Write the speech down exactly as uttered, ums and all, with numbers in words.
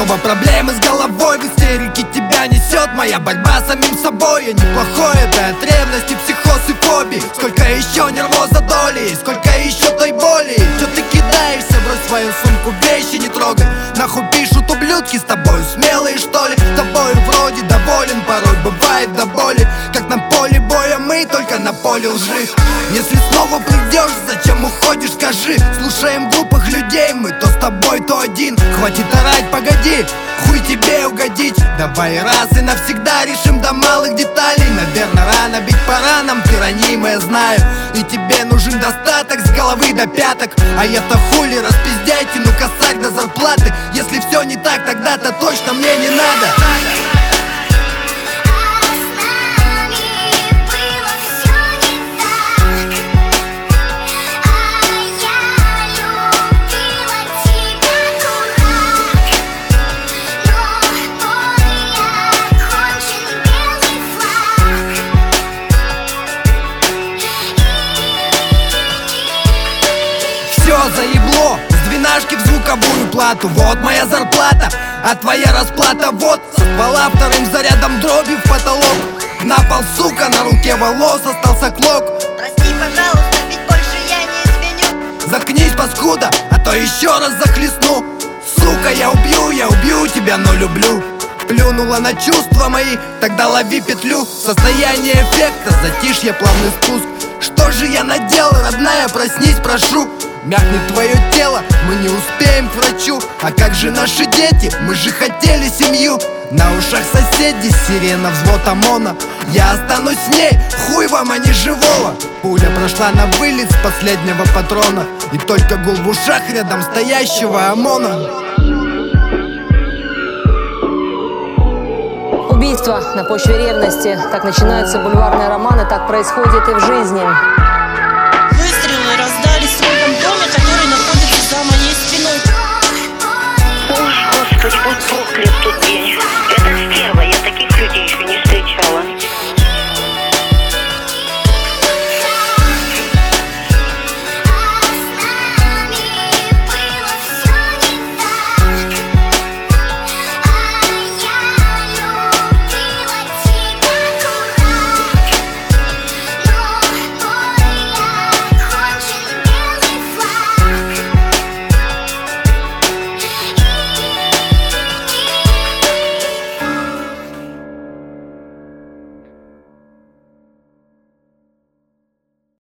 Снова проблемы с головой, в истерике тебя несет моя борьба с самим собой. Я неплохой, это от ревности, психоз и фобии. Сколько еще нервоза доли, сколько еще той боли. Че ты кидаешься, брось свою сумку, вещи не трогай. Нахуй пишут ублюдки, с тобой смелые что ли? Тобою вроде доволен, порой бывает до боли. Как на поле боя мы, только на поле лжи. Если снова придешь, зачем уходишь, скажи. Слушаем глупых людей, мы то с тобой, то один. Хватит орать, погоди, хуй тебе угодить. Давай раз и навсегда решим до малых деталей. Наверное, рано бить по ранам, ты раним, я знаю. И тебе нужен достаток с головы до пяток. А я-то хули распиздяй, тяну косарь до зарплаты. Если все не так, тогда-то точно мне не надо. Все заебло, с двенашки в звуковую плату. Вот моя зарплата, а твоя расплата вот. Со ствола вторым зарядом дроби в потолок. На пол, сука, на руке волос остался клок. Прости, пожалуйста, ведь больше я не извиню. Заткнись, паскуда, а то еще раз захлестну. Сука, я убью, я убью тебя, но люблю. Плюнула на чувства мои, тогда лови петлю. Состояние эффекта, затишье, плавный спуск. Что же я наделал, родная, проснись, прошу. Мягнет твое тело, мы не успеем к врачу. А как же наши дети, мы же хотели семью. На ушах соседи, сирена, взвод ОМОНа. Я останусь с ней, хуй вам, а не живого. Пуля прошла на вылет с последнего патрона. И только гул в ушах рядом стоящего ОМОНа. Убийство на почве ревности. Так начинаются бульварные романы, так происходит и в жизни.